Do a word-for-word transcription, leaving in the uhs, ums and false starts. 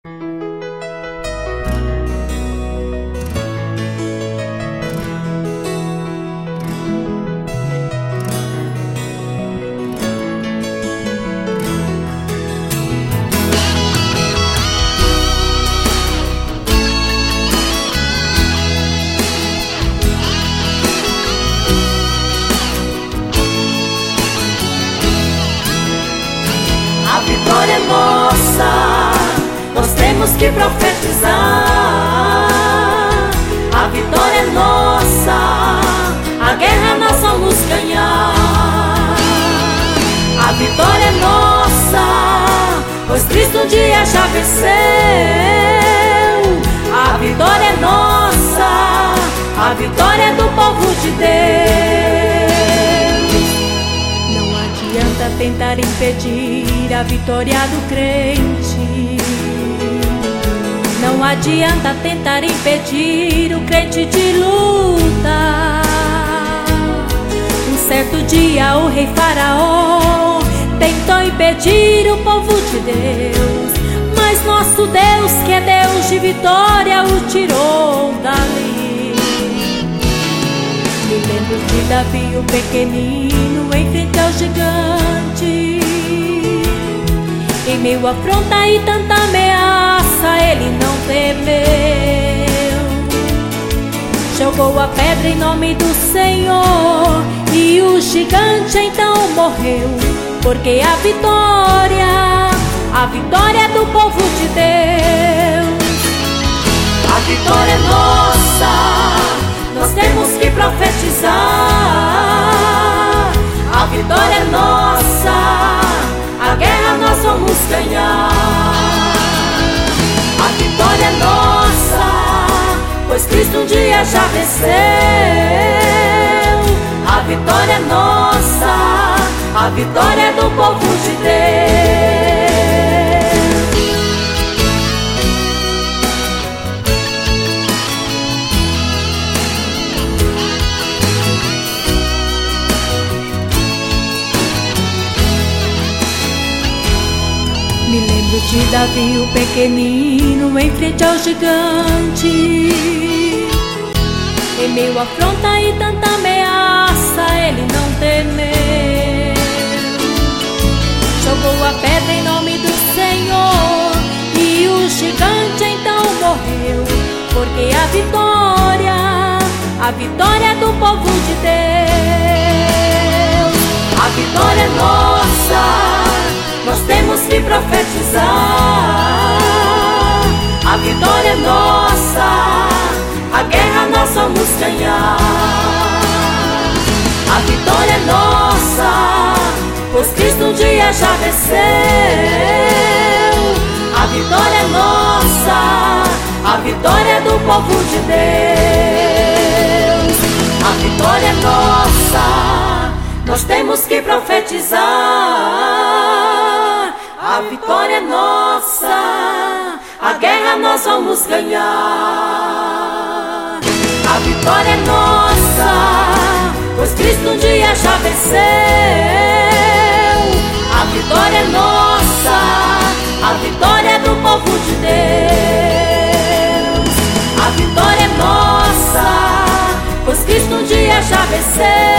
A vitória é nossa, nós temos que profetizar. A vitória é nossa, a guerra nós vamos ganhar. A vitória é nossa, pois Cristo um dia já venceu. A vitória é nossa, a vitória é do povo de Deus. Não adianta tentar impedir a vitória do crente. Não adianta tentar impedir o crente de lutar. Um certo dia o rei Faraó tentou impedir o povo de Deus, mas nosso Deus, que é Deus de vitória, o tirou dali. Me lembro de Davi, o pequenino, em frente ao gigante. Em meio à afronta e tanta ameaça, ele não temeu. Jogou a pedra em nome do Senhor, e o gigante então morreu. Porque a vitória, a vitória é do povo de Deus. A vitória é nossa, nós temos que profetizar. A vitória é nossa, a guerra nós vamos ganhar. A vitória é nossa, pois Cristo um dia já venceu. A vitória é nossa, a vitória é do povo de Deus. Me lembro de Davi, o pequenino, em frente ao gigante. Em meio à afronta e tanta ameaça, ele não temeu. Jogou a pedra em nome do Senhor, e o gigante então morreu. Porque a vitória, a vitória é do povo de Deus. A vitória é nossa, nós temos que profetizar. A vitória é nossa, a guerra nós vamos ganhar. A vitória é nossa, pois Cristo um dia já venceu. A vitória é nossa, a vitória é do povo de Deus. A vitória é nossa, nós temos que profetizar. A vitória é nossa, a guerra nós vamos ganhar. A vitória é nossa, pois Cristo um dia já venceu. A vitória é nossa, a vitória é do povo de Deus. A vitória é nossa, pois Cristo um dia já venceu.